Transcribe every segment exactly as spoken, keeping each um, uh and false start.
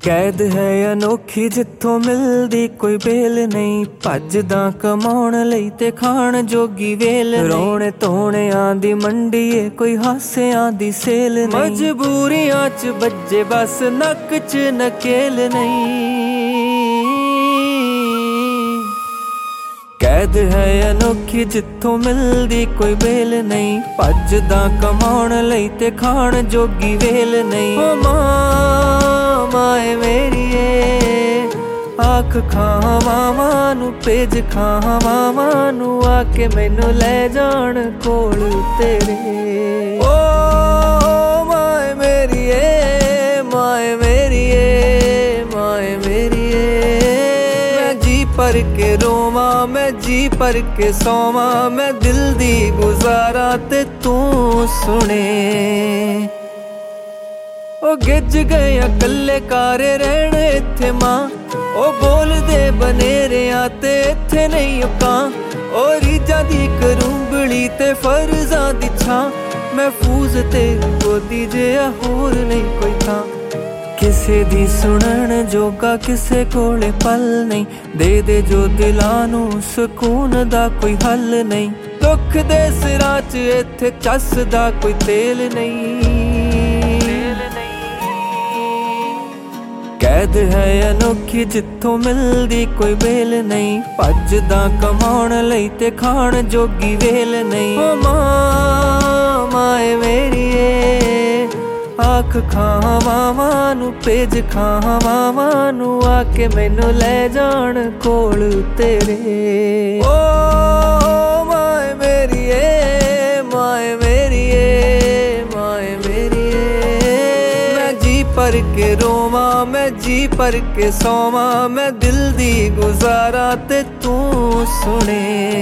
कैद है अनोखी जिथों मिलदी कोई बेल नहीं, भजदा कमाउण लई ते खाण जोगी वेल नहीं। रोणे धोणियां दी मंडी ए कोई हासियां दी सेल नहीं, मजबूरियां च बज्जे बस नक च नकेल नहीं। कैद है अनोखी जिथों मिलदी कोई बेल नहीं, भजदा कमाउण लई ते खाण जोगी वेल नहीं। ओ मां माए मेरीए आख खावां मानू पेज खावां मानू, आके मैनू लै जाण कोल तेरे। ओ माए मेरीए माए मेरीए माए मेरीए, मैं जी भर के रोवां मैं जी भर के सोवां, मैं दिल दी गुजारा ते तू सुने। ओ गिज गए कल्ले कारे रहण इत्थे मां, ओ बोलदे बनेरियां ते इत्थे नहीं उकां। ओ रीजां दी करूंबली ते फर्जां दी छां, महफूज तेरी गोदी जिहा होर नहीं कोई थां। किसे दी सुनण जोगा किसे कोले पल नहीं, दे दे जो दिलां नू सुकून दा कोई हल नहीं। दुख दे सिरां च इत्थे चसदा कोई तेल नहीं। कैद है अनोखी जिथों मिलदी कोई बेल नहीं, भजदा कमाउण लई ते खाण जोगी वेल नहीं। ओ मां माए मेरीए आख खावां मानू पेज खावां मानू, आके मैनू लै जाण कोल तेरे। ओ माए मेरीए माए मेरीए माए मेरीए, मैं जी भर के रोवां मैं जी भर के सोवां, मैं दिल दी गुजारा ते तू सुने।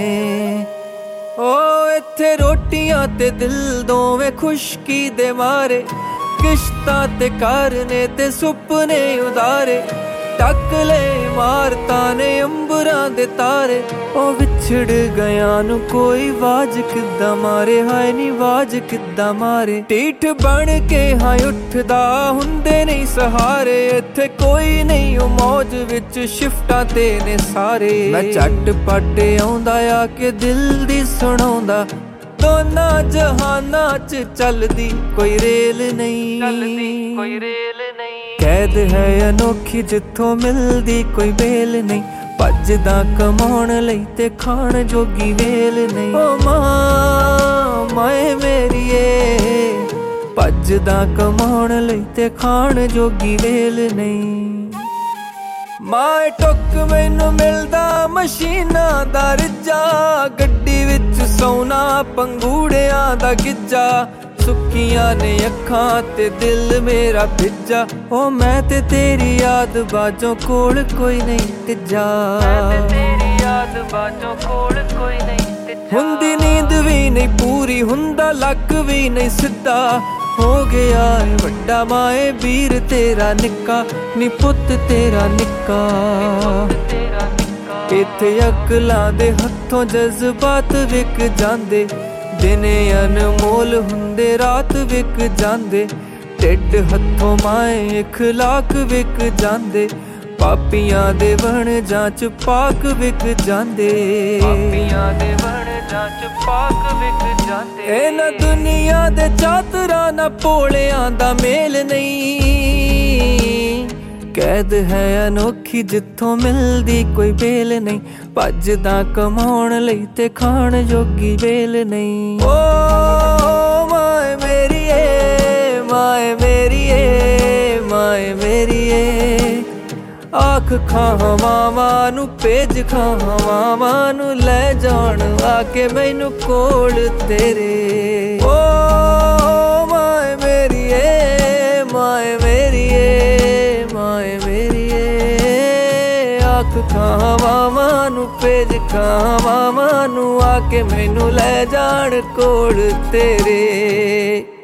ओ इत्थे रोटियां ते दिल दोवें खुशकी दे मारे, किश्तां ते घर ने ते सुपने उदारे। टक ले मारता ने अंबरां दे तारे, ओ विछड़ गया नू कोई वाज किद्दां मारे, हाय नी वाज किद्दां मारे। टीठ बन के हाय उठदा हुंदे नहीं सहारे, इत्थे कोई नहीं ओ मौज विच शिफ्टां ते ने सारे। मैं झटपट आउंदा आके दिल दी सुणाउंदा, दोना जहाना च चलदी कोई रेल नहीं, चलदी कोई रेल नहीं। कैद है अनोखी जिथों मिलदी कोई बेल नहीं, भजदा कमाउण लई ते खाण जोगी वेल नहीं। ओ मां माए मेरीए भजदा कमाउण लई ते खाण जोगी वेल नहीं। माए टुक मैनू मिलदा मशीनां दा रिज्जा, गड्डी विच सौना पंगूड़ियां दा गिज्जा। सुक्कियां ने अखां ते दिल मेरा भिज्जा, ओ मैं ते तेरी याद बाजों कोल कोई नहीं तिज्जा। मैं ते तेरी याद बाजों कोल कोई नहीं तिज्जा। हुंदी नींद भी नहीं पूरी हुंदा लक भी नहीं सिद्धा, हो गया है वड्डा माए वीर तेरा निक्का, नी पुत्त तेरा निक्का। इत्थे अकलां दे हत्थों जज्बात विक जांदे, दिने अनमोल हुंदे रात विक जांदे। ढिड हत्थों माए इखलाक विक जांदे, पापियां दे बण जांच पाक विक जांदे। पापियां दे बण जांच पाक विक जांदे। इन्हां दुनिया दे चातरां ना भोलियां दा मेल नहीं। कैद है अनोखी जिथों मिलदी कोई बेल नहीं, भजदा कमाउण लई ते खाण जोगी वेल नहीं। ओ माए मेरीए माए मेरीए माए मेरीए, आख खावां मानू पेज खावां मानू, लै जाण आके मैनू कोल तेरे। ओ माए मेरीए माए मेरीए माए मेरीए, आख खावां मानू पेज खावां मानू, आके मैनू लै जाण कोल तेरे।